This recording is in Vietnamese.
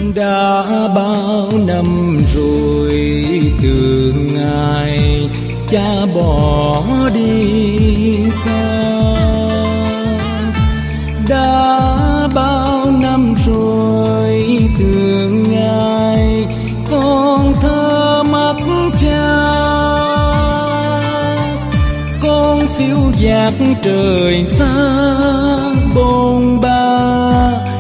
Đã bao năm rồi thương ngài cha bỏ đi xa. Đã bao năm rồi thương ngài con thơ mắt cha. Con phiêu dạt trời xa bôn ba